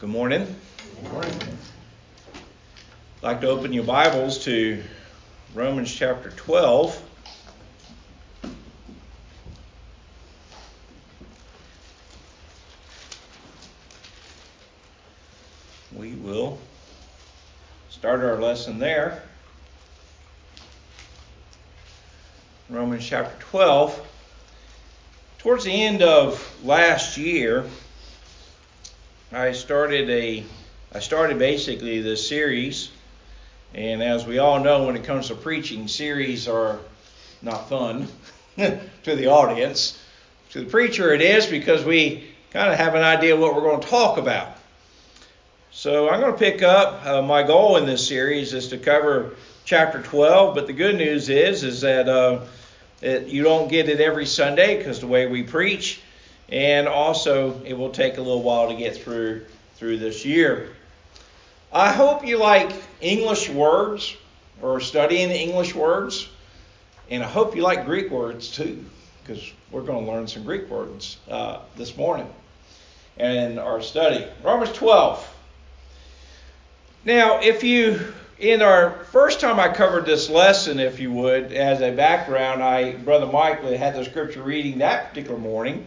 Good morning. Good morning. I'd like to open your Bibles to Romans chapter 12. We will start our lesson there. Romans chapter 12. Towards the end of last year, I started basically this series, and as we all know, when it comes to preaching, series are not fun to the audience. To the preacher it is, because we kind of have an idea of what we're going to talk about. So I'm going to pick up, my goal in this series is to cover chapter 12, but the good news is that you don't get it every Sunday because the way we preach. And also, it will take a little while to get through this year. I hope you like English words or studying English words. And I hope you like Greek words too, because we're going to learn some Greek words this morning in our study. Romans 12. Now, in our first time I covered this lesson, if you would, as a background, Brother Mike had the scripture reading that particular morning.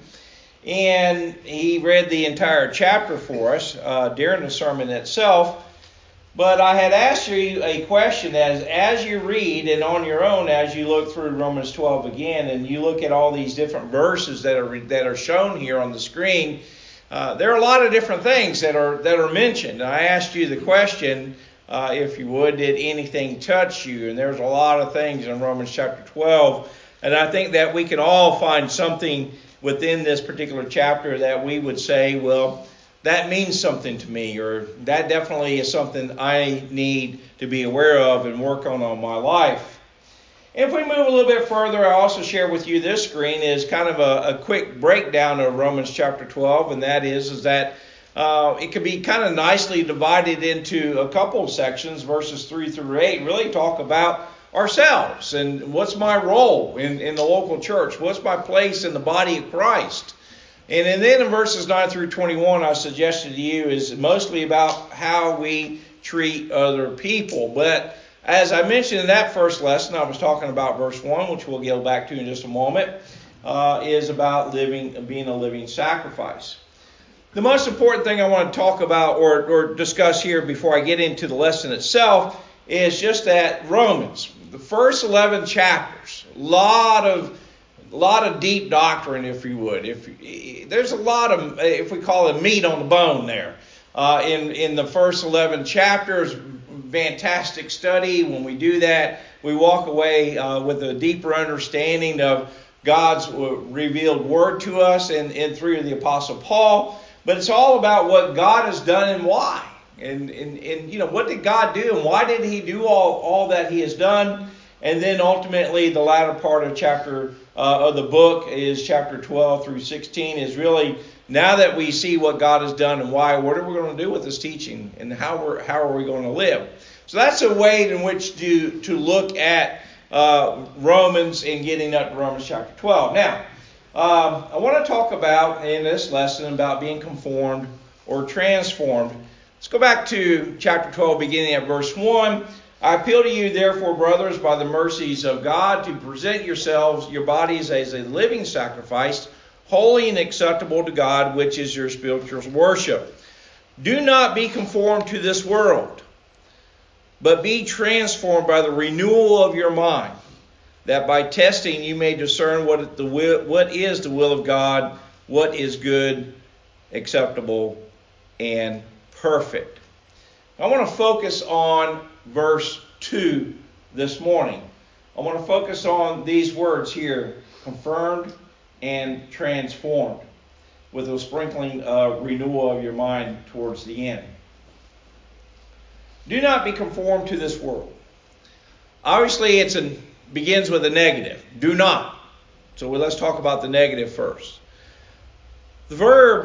And he read the entire chapter for us during the sermon itself. But I had asked you a question as you read and on your own as you look through Romans 12 again, and you look at all these different verses that are shown here on the screen. There are a lot of different things that are mentioned. I asked you the question, if you would, did anything touch you? And there's a lot of things in Romans chapter 12. And I think that we can all find something within this particular chapter that we would say, well, that means something to me, or that definitely is something I need to be aware of and work on my life. If we move a little bit further, I also share with you this screen is kind of a quick breakdown of Romans chapter 12, and that is that it can be kind of nicely divided into a couple of sections, verses 3 through 8, really talk about ourselves and what's my role in the local church, what's my place in the body of Christ. And then in verses 9 through 21, I suggested to you is mostly about how we treat other people. But as I mentioned in that first lesson, I was talking about verse 1, which we'll get back to in just a moment, is about being a living sacrifice. The most important thing I want to talk about or discuss here before I get into the lesson itself is just that Romans, the first 11 chapters, a lot of deep doctrine, if you would. There's a lot of, if we call it, meat on the bone there. In the first 11 chapters, fantastic study. When we do that, we walk away with a deeper understanding of God's revealed word to us and through the Apostle Paul. But it's all about what God has done and why. And what did God do and why did he do all that he has done? And then ultimately the latter part of of the book is chapter 12 through 16 is really, now that we see what God has done and why, what are we going to do with this teaching and how are we going to live? So that's a way in which to look at Romans and getting up to Romans chapter 12. Now, I want to talk about in this lesson about being conformed or transformed. Let's go back to chapter 12, beginning at verse 1. I appeal to you, therefore, brothers, by the mercies of God, to present your bodies as a living sacrifice, holy and acceptable to God, which is your spiritual worship. Do not be conformed to this world, but be transformed by the renewal of your mind, that by testing you may discern what is the will of God, what is good, acceptable, and perfect. I want to focus on verse 2 this morning. I want to focus on these words here, confirmed and transformed, with a sprinkling of renewal of your mind towards the end. Do not be conformed to this world. Obviously, it begins with a negative. Do not. So let's talk about the negative first. The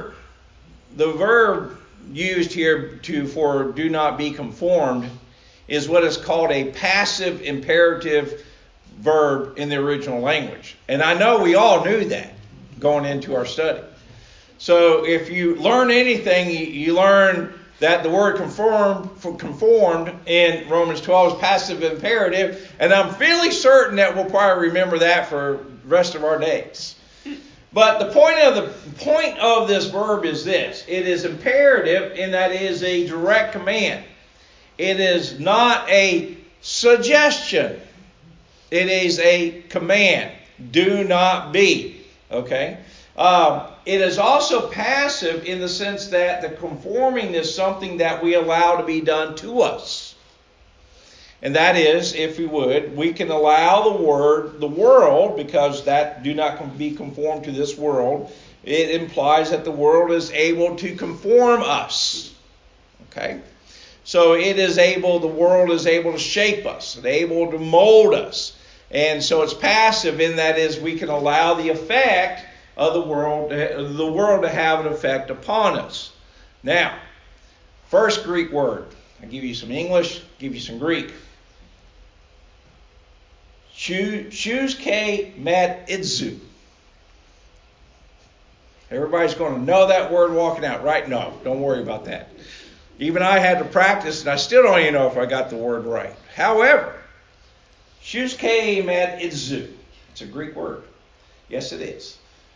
verb used here for do not be conformed is what is called a passive imperative verb in the original language. And I know we all knew that going into our study. So if you learn anything, you learn that the word conformed in Romans 12 is passive imperative, and I'm fairly certain that we'll probably remember that for the rest of our days. But the point of this verb is this. It is imperative in that it is a direct command. It is not a suggestion. It is a command. Do not be. Okay? It is also passive in the sense that the conforming is something that we allow to be done to us. And that is, if we can allow the world, because that do not be conformed to this world, it implies that the world is able to conform us. Okay? So the world is able to shape us, it's able to mold us. And so it's passive in that is we can allow the effect of the world to have an effect upon us. Now, first Greek word. I'll give you some English, give you some Greek. Shuske met idzu. Everybody's going to know that word walking out, right? No, don't worry about that. Even I had to practice, and I still don't even know if I got the word right. However, shuske met idzu. It's a Greek word. Yes, it is.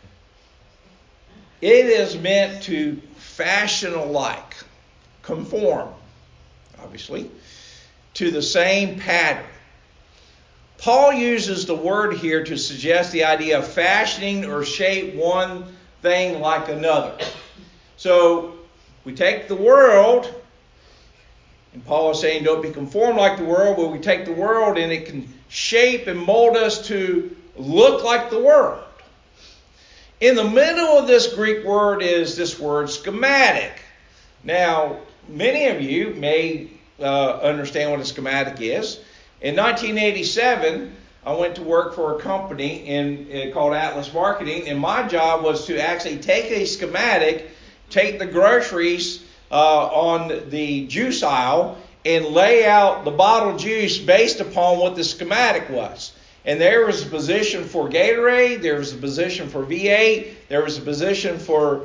It is meant to fashion alike, conform, obviously, to the same pattern. Paul uses the word here to suggest the idea of fashioning or shape one thing like another. So we take the world, and Paul is saying don't be conformed like the world, but we take the world and it can shape and mold us to look like the world. In the middle of this Greek word is this word schematic. Now, many of you may understand what a schematic is. In 1987, I went to work for a company called Atlas Marketing, and my job was to actually take a schematic, take the groceries on the juice aisle, and lay out the bottled juice based upon what the schematic was. And there was a position for Gatorade, there was a position for V8, there was a position for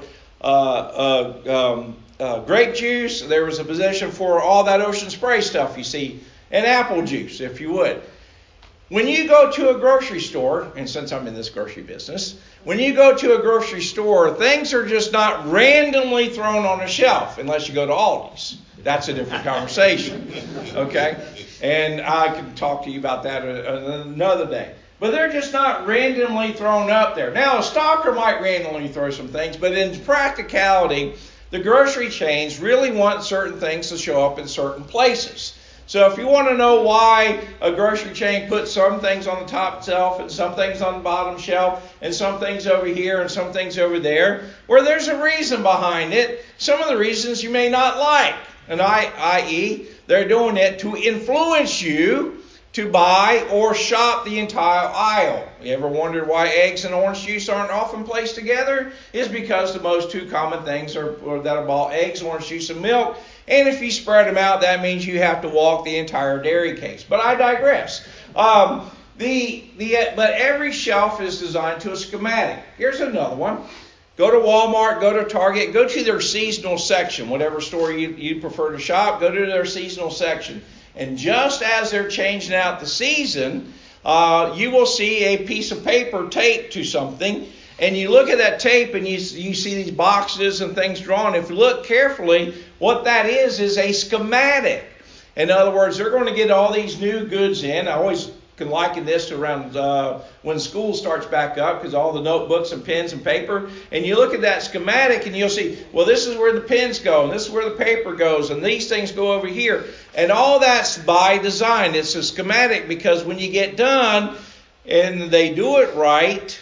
grape juice, there was a position for all that Ocean Spray stuff you see, and apple juice, if you would. When you go to a grocery store, and since I'm in this grocery business, when you go to a grocery store, things are just not randomly thrown on a shelf unless you go to Aldi's. That's a different conversation. Okay? And I can talk to you about that another day. But they're just not randomly thrown up there. Now, a stalker might randomly throw some things, but in practicality, the grocery chains really want certain things to show up in certain places. So if you want to know why a grocery chain puts some things on the top shelf and some things on the bottom shelf and some things over here and some things over there, well, there's a reason behind it. Some of the reasons you may not like, and i.e., they're doing it to influence you to buy or shop the entire aisle. You ever wondered why eggs and orange juice aren't often placed together? It's because the most two common things are that are bought: eggs, orange juice, and milk. And if you spread them out, that means you have to walk the entire dairy case. But I digress. But every shelf is designed to a schematic. Here's another one. Go to Walmart, go to Target, go to their seasonal section. Whatever store you prefer to shop, go to their seasonal section. And just as they're changing out the season, you will see a piece of paper taped to something. And you look at that tape and you see these boxes and things drawn. If you look carefully, what that is a schematic. In other words, they're going to get all these new goods in. I always can liken this to around when school starts back up, because all the notebooks and pens and paper. And you look at that schematic and you'll see, well, this is where the pens go, and this is where the paper goes, and these things go over here. And all that's by design. It's a schematic because when you get done and they do it right,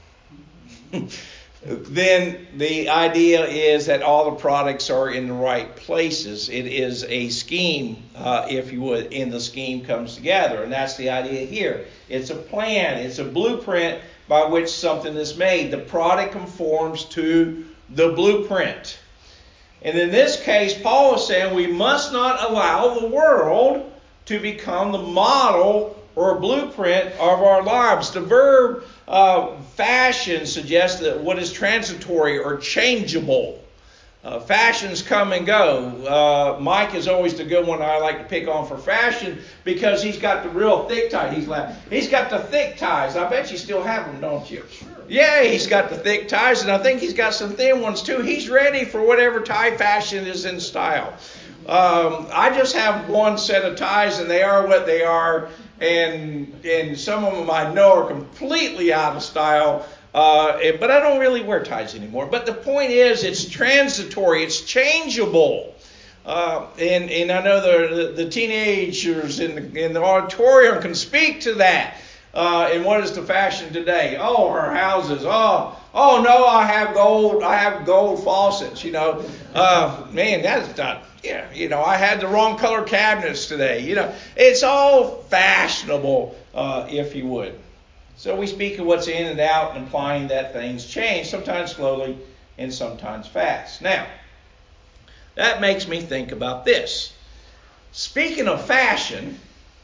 then the idea is that all the products are in the right places. It is a scheme, if you would, and the scheme comes together. And that's the idea here. It's a plan. It's a blueprint by which something is made. The product conforms to the blueprint. And in this case, Paul is saying we must not allow the world to become the model or blueprint of our lives. The verb fashion suggests that what is transitory or changeable. Fashions come and go. Mike is always the good one I like to pick on for fashion because he's got the real thick ties. He's got the thick ties. I bet you still have them, don't you? Sure. Yeah, he's got the thick ties, and I think he's got some thin ones too. He's ready for whatever tie fashion is in style. I just have one set of ties, and they are what they are. And some of them I know are completely out of style. But I don't really wear ties anymore. But the point is, it's transitory. It's changeable. And I know the teenagers in the auditorium can speak to that. And what is the fashion today? Oh, our houses. Oh no, I have gold faucets. Man, that's not. Yeah, I had the wrong color cabinets today. It's all fashionable, if you would. So we speak of what's in and out, implying that things change, sometimes slowly and sometimes fast. Now, that makes me think about this. Speaking of fashion,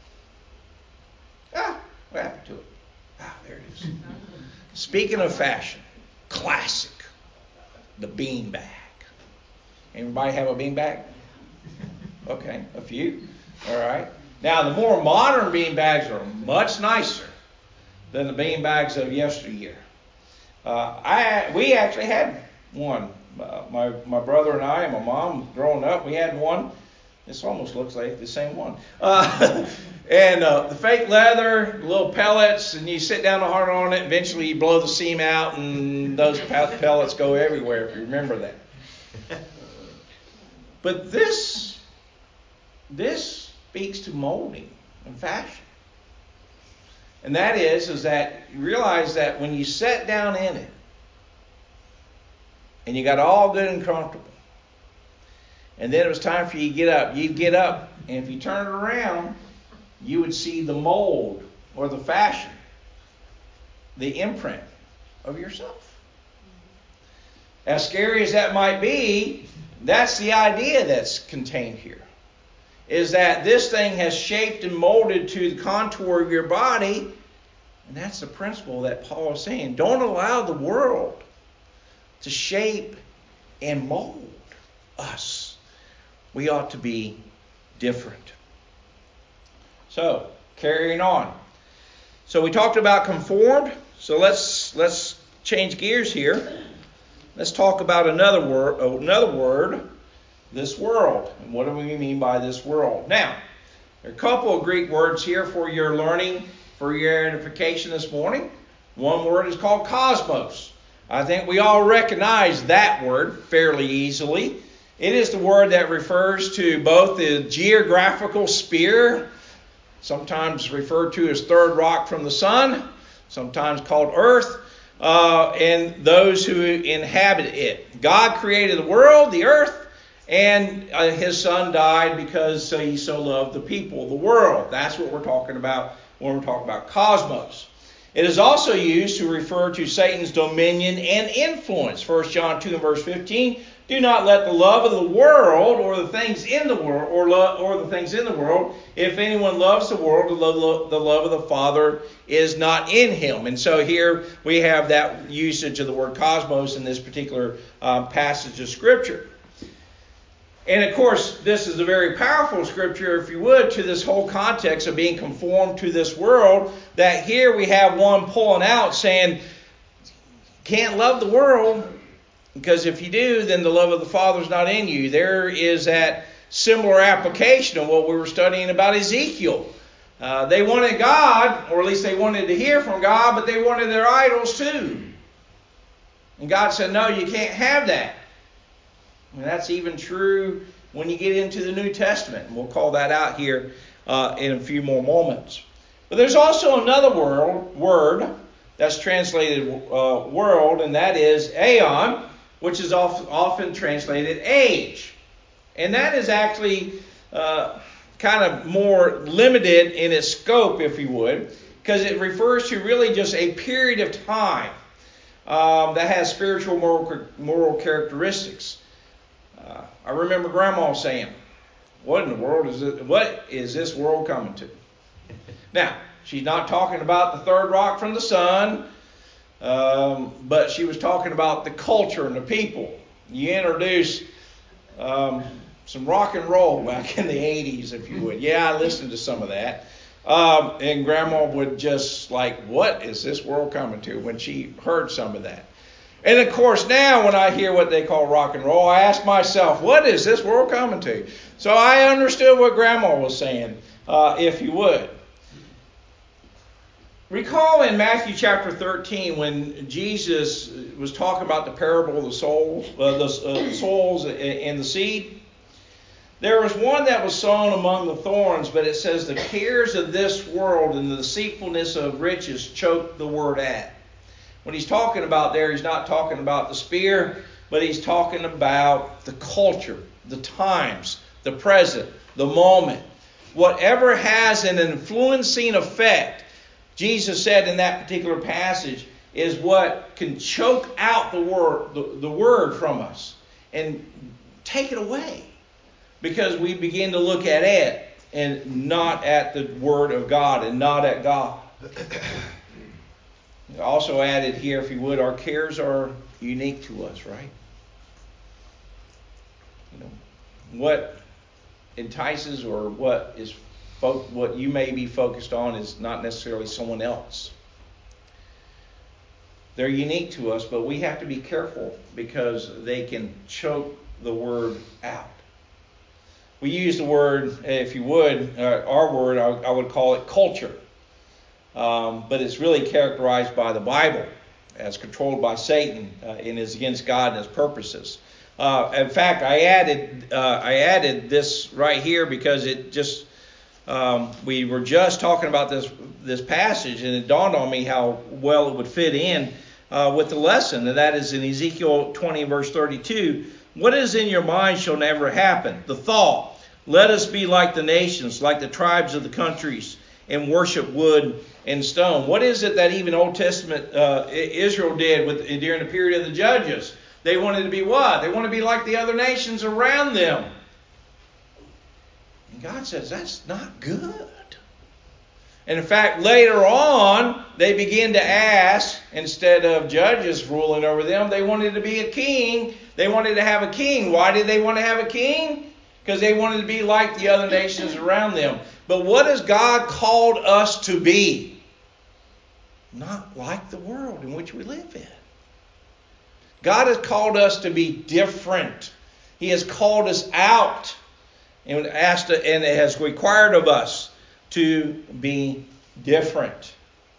what happened to it? There it is. Speaking of fashion, classic, the beanbag. Everybody have a beanbag? Okay, a few. All right. Now, the more modern beanbags are much nicer than the beanbags of yesteryear. We actually had one. My brother and I and my mom, growing up, we had one. This almost looks like the same one. And the fake leather, little pellets, and you sit down hard on it. Eventually, you blow the seam out, and those pellets go everywhere. If you remember that. But this speaks to molding and fashion. And that is that you realize that when you sat down in it, and you got all good and comfortable, and then it was time for you to get up, you'd get up, and if you turned it around, you would see the mold or the fashion, the imprint of yourself. As scary as that might be, that's the idea that's contained here. Is that this thing has shaped and molded to the contour of your body. And that's the principle that Paul is saying. Don't allow the world to shape and mold us. We ought to be different. So, carrying on. So we talked about conformed. So let's change gears here. Let's talk about another word, this world. And what do we mean by this world? Now, there are a couple of Greek words here for your learning, for your edification this morning. One word is called cosmos. I think we all recognize that word fairly easily. It is the word that refers to both the geographical sphere, sometimes referred to as third rock from the sun, sometimes called earth, and those who inhabit it. God created the world, the earth, and his son died because he so loved the people, the world. That's what we're talking about when we're talking about cosmos. It is also used to refer to Satan's dominion and influence. 1 John 2 and verse 15. Do not let the love of the world or the things in the world or the things in the world. If anyone loves the world, the love of the Father is not in him. And so here we have that usage of the word cosmos in this particular passage of Scripture. And of course, this is a very powerful scripture, if you would, to this whole context of being conformed to this world. That here we have one pulling out saying, can't love the world, because if you do, then the love of the Father is not in you. There is that similar application of what we were studying about Ezekiel. They wanted God, or at least they wanted to hear from God, but they wanted their idols too. And God said, no, you can't have that. And that's even true when you get into the New Testament. And we'll call that out here in a few more moments. But there's also another word that's translated world, and that is aeon, which is often translated age. And that is actually kind of more limited in its scope, if you would, because it refers to really just a period of time that has spiritual moral characteristics. I remember Grandma saying, what in the world is it? What is this world coming to? Now, she's not talking about the third rock from the sun, but she was talking about the culture and the people. you introduce some rock and roll back in the 80s, if you would. Yeah, I listened to some of that. And Grandma would just like, what is this world coming to, when she heard some of that. And of course now when I hear what they call rock and roll, I ask myself, what is this world coming to? So I understood what Grandma was saying, if you would. Recall in Matthew chapter 13 when Jesus was talking about the parable of the souls and the seed. There was one that was sown among the thorns, but it says the cares of this world and the deceitfulness of riches choke the word out. When he's talking about there, he's not talking about the spear, but he's talking about the culture, the times, the present, the moment. Whatever has an influencing effect, Jesus said in that particular passage, is what can choke out the word from us and take it away. Because we begin to look at it and not at the Word of God and not at God. Also added here, if you would, our cares are unique to us, right? What entices or what you may be focused on is not necessarily someone else. They're unique to us, but we have to be careful because they can choke the Word out. We use the word, if you would, our word, I would call it culture. But it's really characterized by the Bible as controlled by Satan and is against God and his purposes. In fact, I added this right here because it just, we were just talking about this passage, and it dawned on me how well it would fit in with the lesson. And that is in Ezekiel 20 verse 32. What is in your mind shall never happen. The thought, let us be like the nations, like the tribes of the countries, and worship wood and stone. What is it that even Old Testament Israel did during the period of the Judges? They wanted to be what? They want to be like the other nations around them. And God says that's not good. And in fact, later on, they begin to ask, instead of judges ruling over them, they wanted to be a king. They wanted to have a king. Why did they want to have a king? Because they wanted to be like the other nations around them. But what has God called us to be? Not like the world in which we live in. God has called us to be different. He has called us out and has required of us to be different.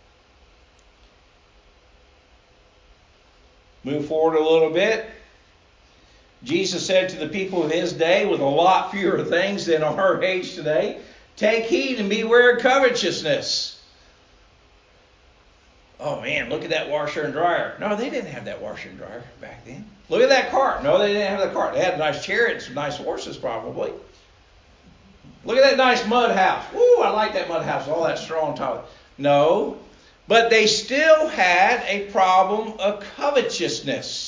Move forward a little bit. Jesus said to the people of his day, with a lot fewer things than our age today, take heed and beware of covetousness. Oh man, look at that washer and dryer. No, they didn't have that washer and dryer back then. Look at that cart. No, they didn't have that cart. They had a nice chariot and some nice horses probably. Look at that nice mud house. Ooh, I like that mud house. All that straw on top. No, but they still had a problem of covetousness.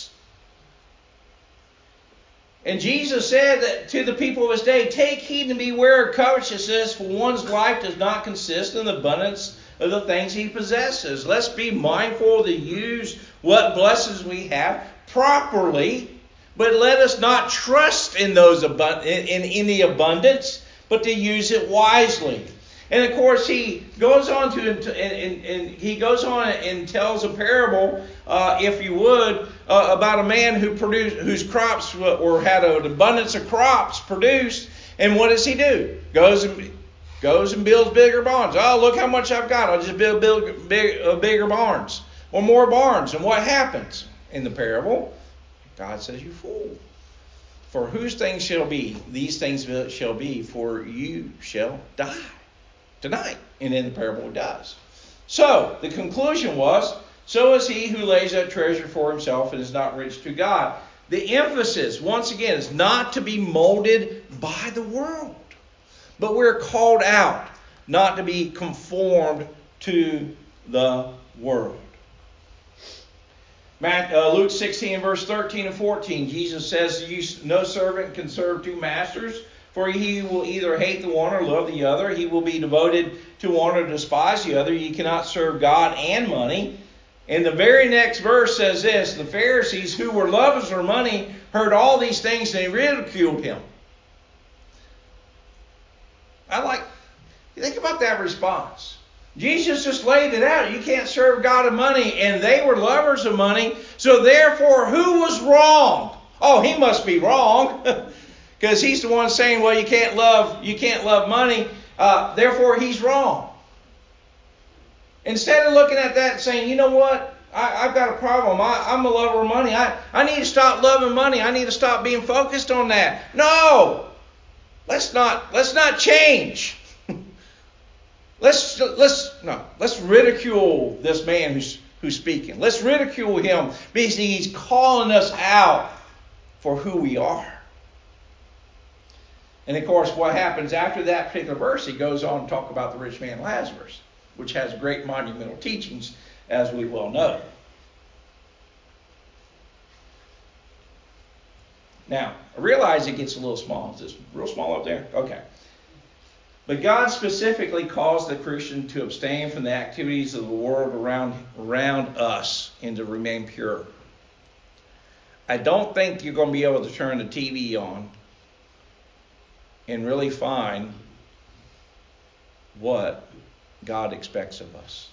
And Jesus said that to the people of his day, take heed and beware of covetousness, for one's life does not consist in the abundance of the things he possesses. Let's be mindful to use what blessings we have properly, but let us not trust in those in the abundance, but to use it wisely. And of course, he goes on and tells a parable, if you would, about a man whose crops or had an abundance of crops produced. And what does he do? Goes and builds bigger barns. Oh, look how much I've got. I'll just build bigger barns or more barns. And what happens in the parable? God says, you fool. For whose things shall be, these things shall be, for you shall die tonight. And in the parable it does. So the conclusion was, so is he who lays up treasure for himself and is not rich to God. The emphasis, once again, is not to be molded by the world. But we're called out not to be conformed to the world. Luke 16 verse 13 and 14, Jesus says, no servant can serve two masters, for he will either hate the one or love the other. He will be devoted to one or despise the other. You cannot serve God and money. And the very next verse says this: the Pharisees, who were lovers of money, heard all these things and they ridiculed him. You think about that response. Jesus just laid it out. You can't serve God and money. And they were lovers of money. So therefore, who was wrong? Oh, he must be wrong. Because he's the one saying, well, you can't love money. Therefore, he's wrong. Instead of looking at that and saying, you know what? I've got a problem. I'm a lover of money. I need to stop loving money. I need to stop being focused on that. No! Let's not change. Let's ridicule this man who's speaking. Let's ridicule him because he's calling us out for who we are. And of course, what happens after that particular verse, he goes on to talk about the rich man Lazarus, which has great monumental teachings, as we well know. Now, I realize it gets a little small. Is this real small up there? Okay. But God specifically calls the Christian to abstain from the activities of the world around us and to remain pure. I don't think you're going to be able to turn the TV on and really find what God expects of us.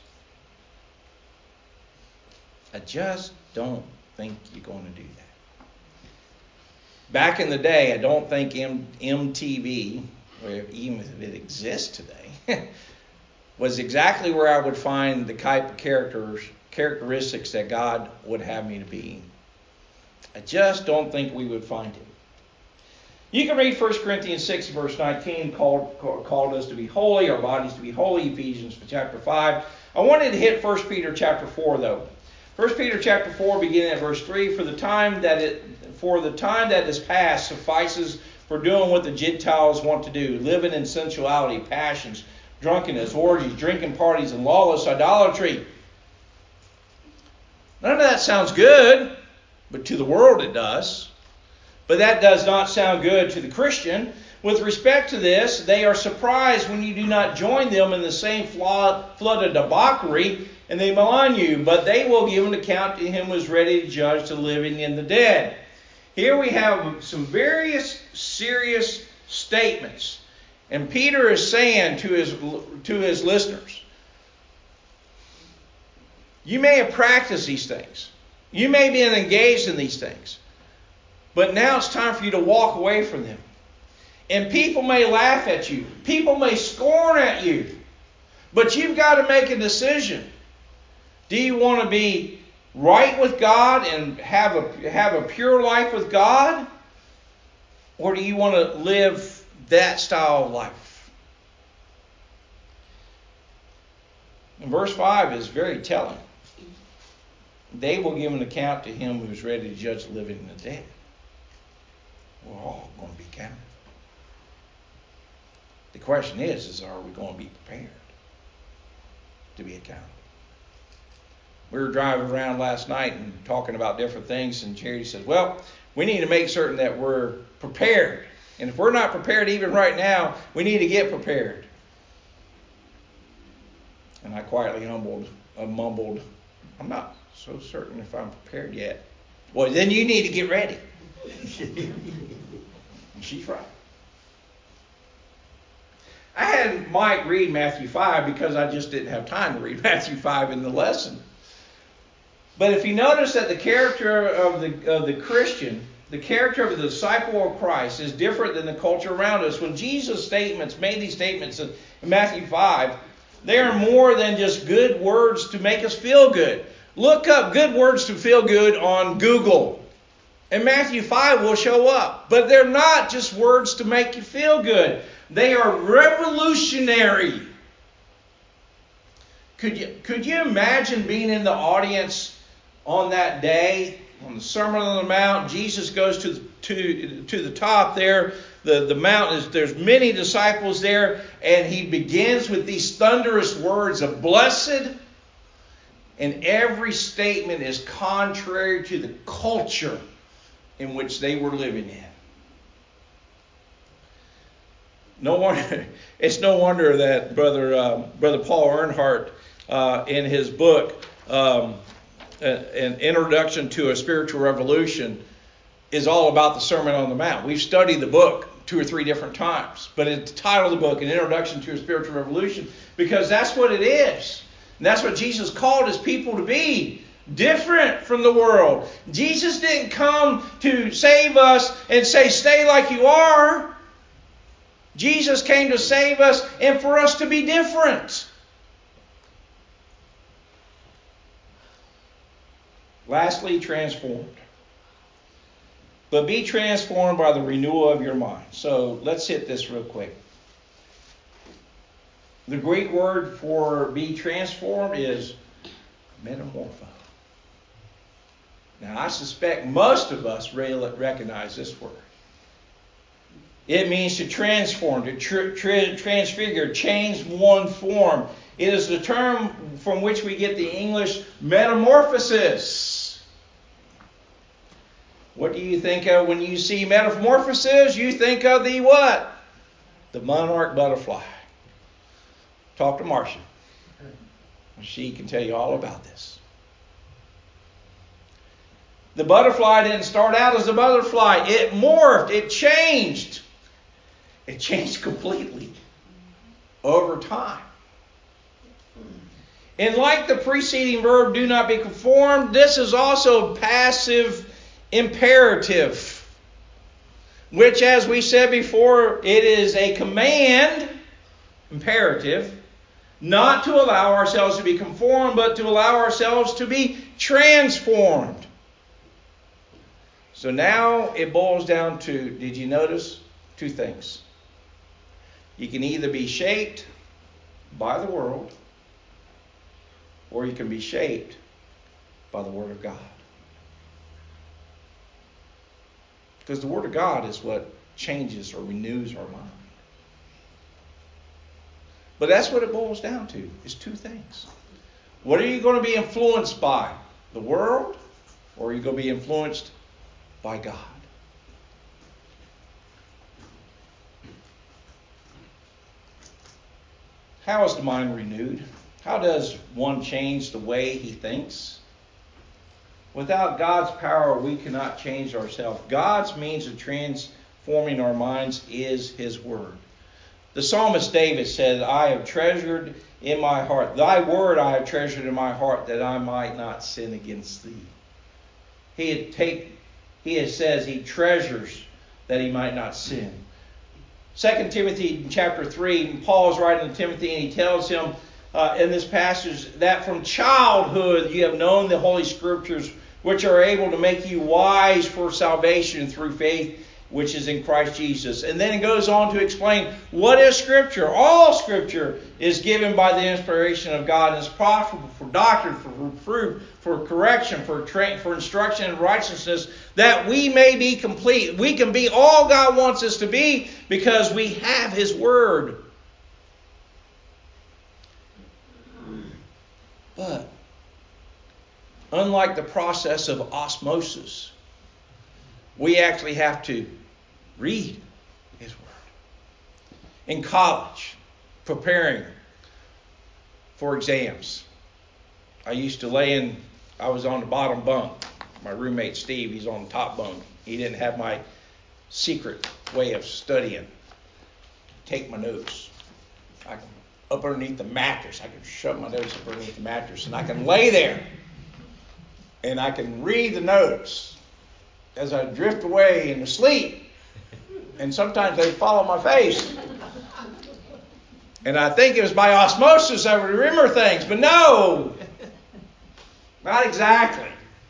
I just don't think you're going to do that. Back in the day, I don't think MTV, even if it exists today, was exactly where I would find the type of characteristics that God would have me to be. I just don't think we would find it. You can read 1 Corinthians 6, verse 19, called us to be holy, our bodies to be holy, Ephesians chapter 5. I wanted to hit 1 Peter chapter 4, though. 1 Peter chapter 4, beginning at verse 3, for the time that is past suffices for doing what the Gentiles want to do, living in sensuality, passions, drunkenness, orgies, drinking parties, and lawless idolatry. None of that sounds good, but to the world it does. But that does not sound good to the Christian. With respect to this, they are surprised when you do not join them in the same flood of debauchery, and they malign you. But they will give an account to him who is ready to judge the living and the dead. Here we have some various serious statements. And Peter is saying to his listeners, you may have practiced these things. You may be engaged in these things. But now it's time for you to walk away from them. And people may laugh at you. People may scorn at you. But you've got to make a decision. Do you want to be right with God and have a pure life with God? Or do you want to live that style of life? And verse 5 is very telling. They will give an account to him who is ready to judge the living and the dead. We're all going to be counted. The question is are we going to be prepared to be accountable? We were driving around last night and talking about different things, and Jerry said, well, we need to make certain that we're prepared. And if we're not prepared even right now, we need to get prepared. And I quietly mumbled, I'm not so certain if I'm prepared yet. Well, then you need to get ready. She's right. I had Mike read Matthew 5 because I just didn't have time to read Matthew 5 in the lesson. But if you notice that the character of the Christian, the character of the disciple of Christ is different than the culture around us. When Jesus made these statements in Matthew 5, they are more than just good words to make us feel good. Look up good words to feel good on Google. And Matthew 5 will show up. But they're not just words to make you feel good. They are revolutionary. Could you imagine being in the audience on that day, on the Sermon on the Mount? Jesus goes to the top there. The mountain there's many disciples there, and he begins with these thunderous words of blessed. And every statement is contrary to the culture in which they were living in. It's no wonder that Brother Paul Earnhardt, in his book, an introduction to a spiritual revolution is all about the Sermon on the Mount. We've studied the book 2 or 3 different times, but it's the title of the book, An Introduction to a Spiritual Revolution, because that's what it is. And that's what Jesus called his people to be. Different from the world. Jesus didn't come to save us and say, stay like you are. Jesus came to save us and for us to be different. Lastly, transformed. But be transformed by the renewal of your mind. So let's hit this real quick. The Greek word for be transformed is metamorpho. Now, I suspect most of us recognize this word. It means to transform, to transfigure, change one form. It is the term from which we get the English metamorphosis. What do you think of when you see metamorphosis? You think of the what? The monarch butterfly. Talk to Marcia. She can tell you all about this. The butterfly didn't start out as a butterfly. It morphed. It changed. It changed completely over time. And like the preceding verb, do not be conformed, this is also passive imperative, which, as we said before, it is a command, imperative, not to allow ourselves to be conformed, but to allow ourselves to be transformed. So now it boils down to, did you notice? 2 things. You can either be shaped by the world, or you can be shaped by the Word of God. Because the Word of God is what changes or renews our mind. But that's what it boils down to, is 2 things. What are you going to be influenced by? The world, or are you going to be influenced by God? How is the mind renewed? How does one change the way he thinks? Without God's power, we cannot change ourselves. God's means of transforming our minds is His Word. The psalmist David said, I have treasured in my heart, thy word I have treasured in my heart, that I might not sin against thee. He says he treasures that he might not sin. 2 Timothy chapter 3, Paul is writing to Timothy and he tells him in this passage that from childhood you have known the Holy Scriptures, which are able to make you wise for salvation through faith which is in Christ Jesus. And then it goes on to explain what is Scripture. All Scripture is given by the inspiration of God and is profitable for doctrine, for reproof, for correction, for instruction in righteousness, that we may be complete. We can be all God wants us to be because we have His Word. But unlike the process of osmosis, we actually have to read His Word. In college, preparing for exams, I was on the bottom bunk. My roommate Steve, he's on the top bunk. He didn't have my secret way of studying. Take my notes. Up underneath the mattress. I can shove my notes up underneath the mattress and I can lay there and I can read the notes as I drift away into sleep. And sometimes they follow my face. And I think it was by osmosis I would remember things. But no, not exactly.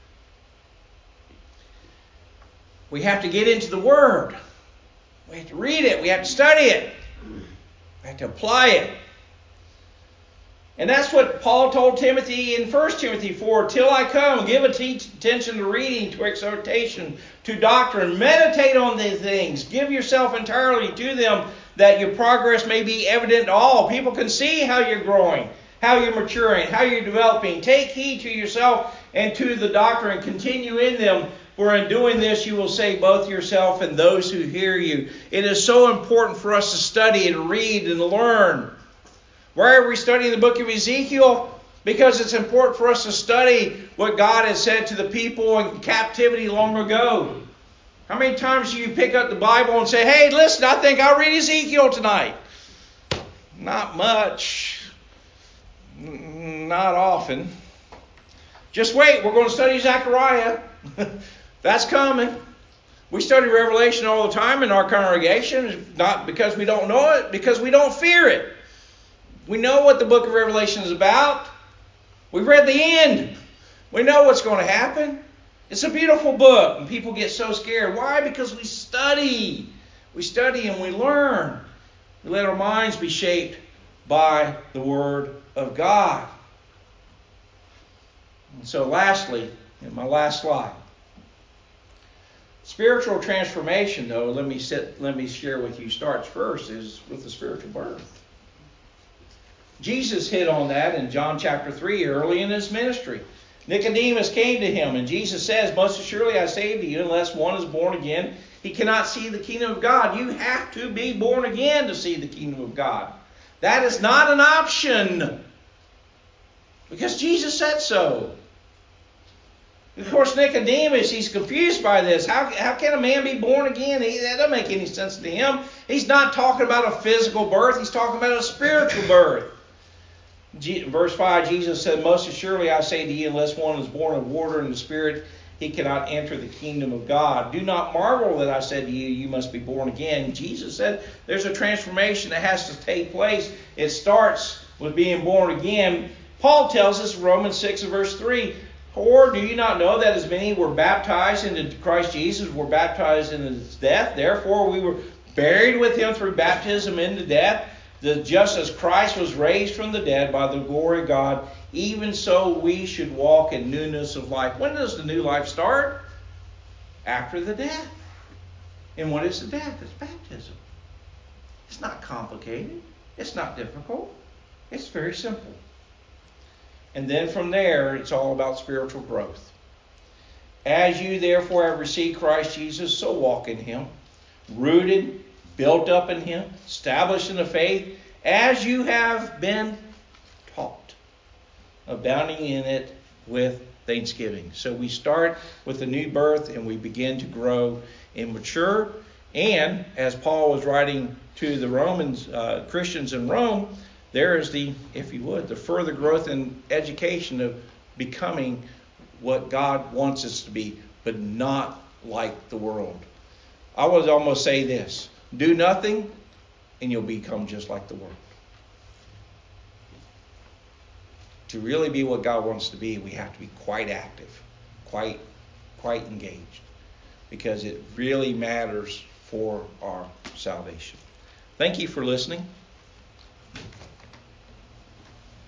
We have to get into the Word. We have to read it. We have to study it. We have to apply it. And that's what Paul told Timothy in 1 Timothy 4. Till I come, give attention to reading, to exhortation, to doctrine. Meditate on these things. Give yourself entirely to them, that your progress may be evident to all. People can see how you're growing, how you're maturing, how you're developing. Take heed to yourself and to the doctrine. Continue in them. For in doing this, you will save both yourself and those who hear you. It is so important for us to study and read and learn. Why are we studying the book of Ezekiel? Because it's important for us to study what God has said to the people in captivity long ago. How many times do you pick up the Bible and say, hey, listen, I think I'll read Ezekiel tonight? Not much. Not often. Just wait, we're going to study Zechariah. That's coming. We study Revelation all the time in our congregation, not because we don't know it, because we don't fear it. We know what the book of Revelation is about. We've read the end. We know what's going to happen. It's a beautiful book, and people get so scared. Why? Because we study. We study and we learn. We let our minds be shaped by the Word of God. And so lastly, in my last slide, spiritual transformation, though, let me share with you, starts first is with the spiritual birth. Jesus hit on that in John chapter 3 early in his ministry. Nicodemus came to him, and Jesus says, most assuredly I say to you, unless one is born again, he cannot see the kingdom of God. You have to be born again to see the kingdom of God. That is not an option, because Jesus said so. Of course, Nicodemus, he's confused by this. How can a man be born again? That doesn't make any sense to him. He's not talking about a physical birth. He's talking about a spiritual birth. Verse 5, Jesus said, most assuredly I say to you, unless one is born of water and the Spirit, he cannot enter the kingdom of God. Do not marvel that I said to you, you must be born again. Jesus said there's a transformation that has to take place. It starts with being born again. Paul tells us in Romans 6 and verse 3, or do you not know that as many were baptized into Christ Jesus were baptized into his death? Therefore we were buried with him through baptism into death, that just as Christ was raised from the dead by the glory of God, even so we should walk in newness of life. When does the new life start? After the death. And what is the death? It's baptism. It's not complicated. It's not difficult. It's very simple. And then from there, it's all about spiritual growth. As you therefore have received Christ Jesus, so walk in him, rooted, built up in him, established in the faith, as you have been taught, abounding in it with thanksgiving. So we start with the new birth and we begin to grow and mature. And as Paul was writing to the Romans, Christians in Rome, there is the, if you would, the further growth and education of becoming what God wants us to be, but not like the world. I would almost say this: do nothing and you'll become just like the world. To really be what God wants to be, we have to be quite active, quite engaged, because it really matters for our salvation. Thank you for listening.